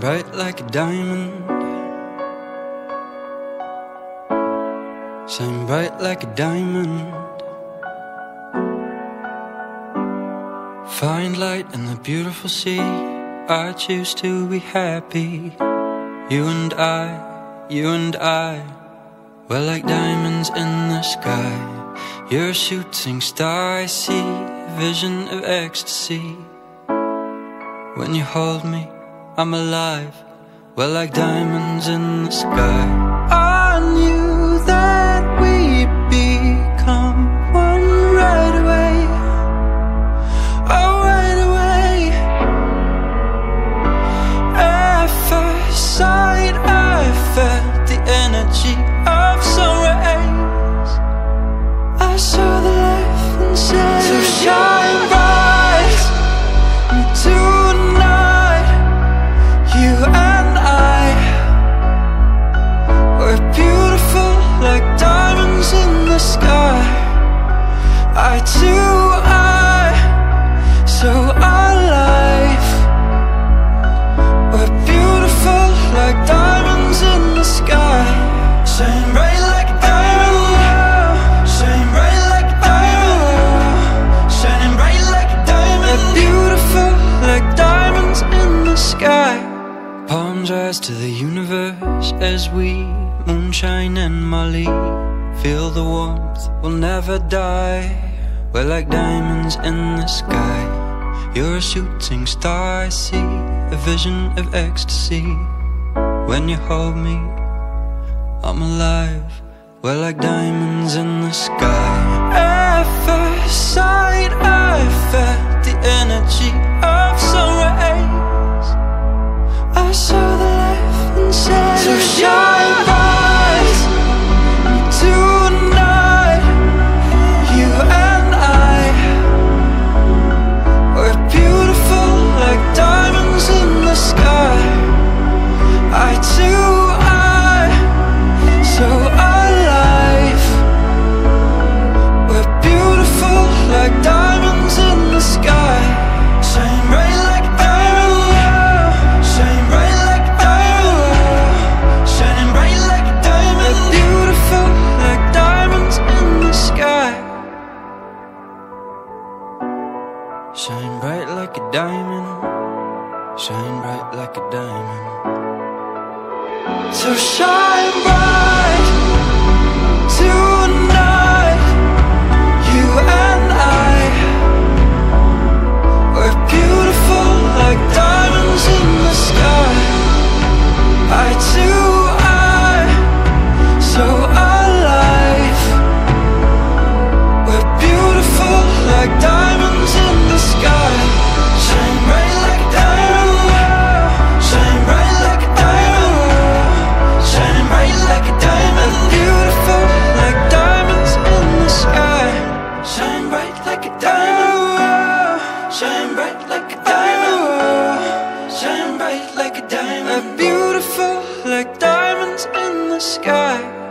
bright like a diamond. Shine bright like a diamond. Find light in the beautiful sea. I choose to be happy. You and I, we're like diamonds in the sky. You're a shooting star, I see a vision of ecstasy. When you hold me, I'm alive. We're like diamonds in the sky. I knew that we'd become one right away. Oh, right away. At first sight, I felt the energy of sun rays. I saw the life inside. So shine bright tonight. You and I, we're beautiful like diamonds in the sky. Eye to eye, so our life, we're beautiful like diamonds in the sky. Shine bright like a diamond, shine bright like a diamond, shining bright like a diamond. We're beautiful like diamonds in the sky. Palms rise to the universe as we moonshine and Molly. Feel the warmth, we'll never die. We're like diamonds in the sky. You're a shooting star, I see a vision of ecstasy. When you hold me, I'm alive. We're like diamonds in the sky. At first sight, I felt the energy of sun rays. I saw the life inside. So shine bright tonight. You and I, we're beautiful like diamonds in the sky. Eye to eye, so our life, we're beautiful like diamonds in the sky. Shine bright like a diamond, shine bright like a diamond, shining bright like a diamond. We're beautiful like diamonds in the sky. Shine bright like a diamond, shine bright like a diamond. So shine bright tonight. You and I, we're beautiful like diamonds in the sky. Eye to eye, so our life, we're beautiful like diamonds in the sky. Shine bright like a diamond, shine bright like a diamond, shining bright like a diamond. Beautiful like diamonds in the sky. Shine bright like a diamond, shine bright like a diamond, shine bright like a diamond. Beautiful like diamonds in the sky.